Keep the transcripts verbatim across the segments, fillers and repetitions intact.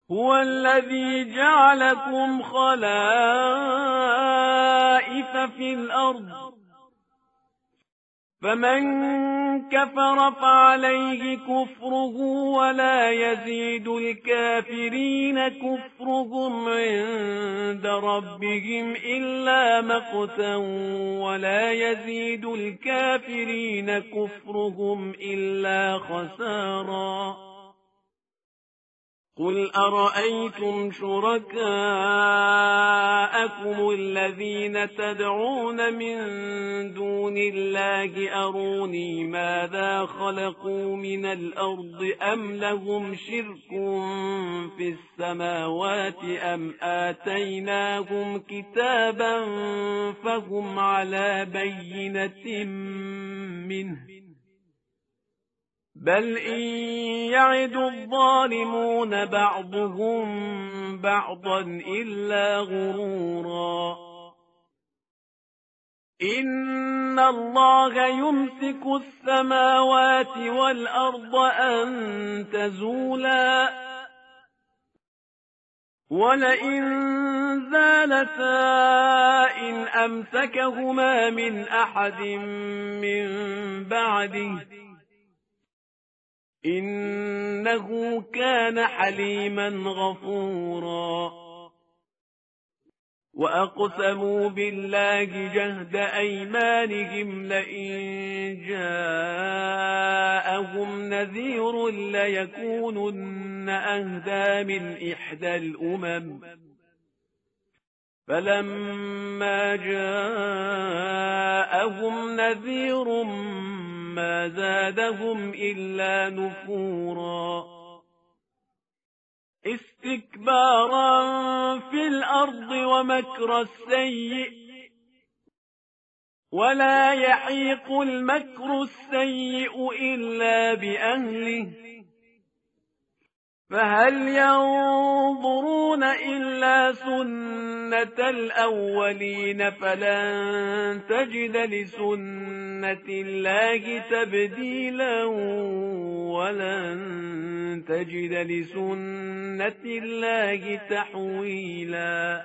هو الذي جعلكم خلائف في الأرض فمن كفر فعليه كفره ولا يزيد الكافرين كفرهم عند ربهم إلا مقتا ولا يزيد الكافرين كفرهم إلا خسارا قل أرأيتم شركاءكم الذين تدعون من دون الله أروني ماذا خلقوا من الأرض أم لهم شرك في السماوات أم آتيناهم كتابا فهم على بينة منه بل إن يعد الظالمون بعضهم بعضا إلا غرورا إن الله يمسك السماوات والأرض أن تزولا ولئن زالتا إن أمسكهما من أحد من بعده إنه كان حليما غفورا وأقسموا بالله جهد أيمانهم لئن جاءهم نذير ليكونن أهدى من إحدى الأمم فلما جاءهم نذير ما زادهم إلا نفورا استكبارا في الأرض ومكر السيء ولا يحيق المكر السيء إلا بأهله فهل ينظرون إلا سنة الأولين فلن تجد لسنة الله تبديلا ولن تجد لسنة الله تحويلا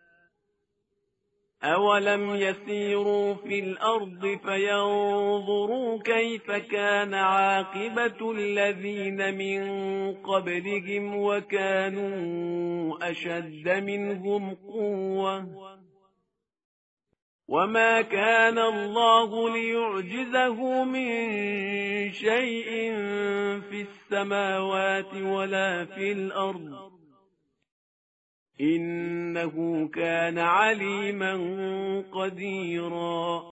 أولم يسيروا في الأرض فينظروا كيف كان عاقبة الذين من قبلهم وكانوا أشد منهم قوة وما كان الله ليعجزه من شيء في السماوات ولا في الأرض إنه كان عليما قديرا